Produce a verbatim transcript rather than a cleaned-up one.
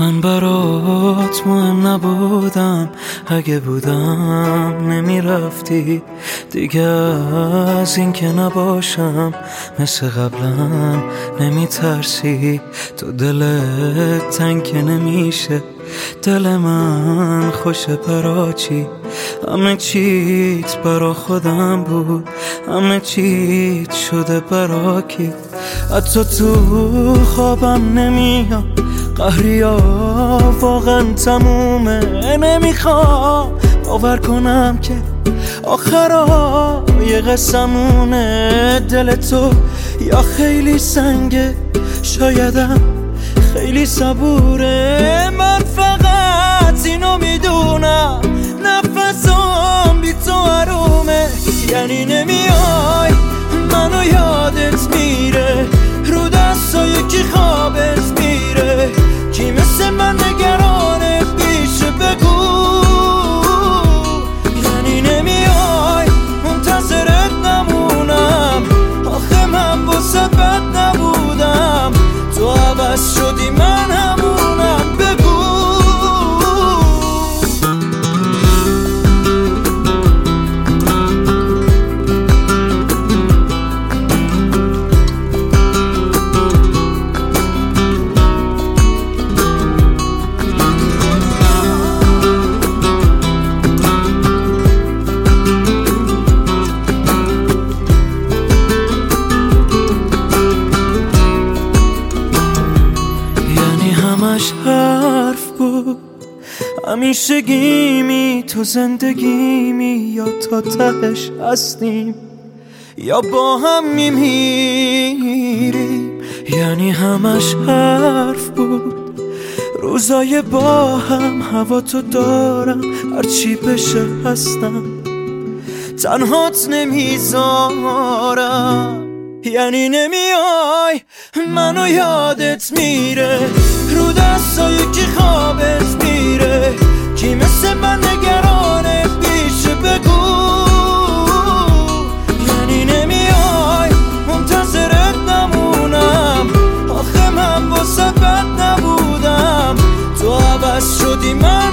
من برات مهم نبودم، اگه بودم نمیرفتی دیگه. از این که نباشم مثل قبلم نمیترسی. تو دلت تنگ که نمیشه، دل من خوشه برا چی؟ همه چیت برا خودم بود، همه چیت شده برا کی؟ حتی تو خوابم نمیاد، قهریا واقعا تمومه. نمیخوام باور کنم که آخرای قسمونه. دل تو یا خیلی سنگه، شایدم خیلی صبوره. من فقط اینو میدونم، نفسم بی تو حرومه. یعنی نمیای منو یادت میره، رو دستای کی خوابت میره؟ کی مثل من نگرانه پیشه بگو. یعنی نمیای منتظرت نمونم، آخه من واسه بد نبودم. تو عوض شدی من همونم، بگو. همش حرف بود، همیشه گیمی تو زندگیمی، یا تا تهش هستیم یا با هم میمیریم. یعنی همش حرف بود، روزای با هم هوا تو دارم، هرچی بشه هستم، تنهات نمیذارم. یعنی نمیای منو یادت میره، رو دستای کی خوابت میره؟ کی مثل من نگرانه پیشه بگو. یعنی نمیای منتظرت نمونم، آخه من واسه بد نبودم. تو عوض شدی من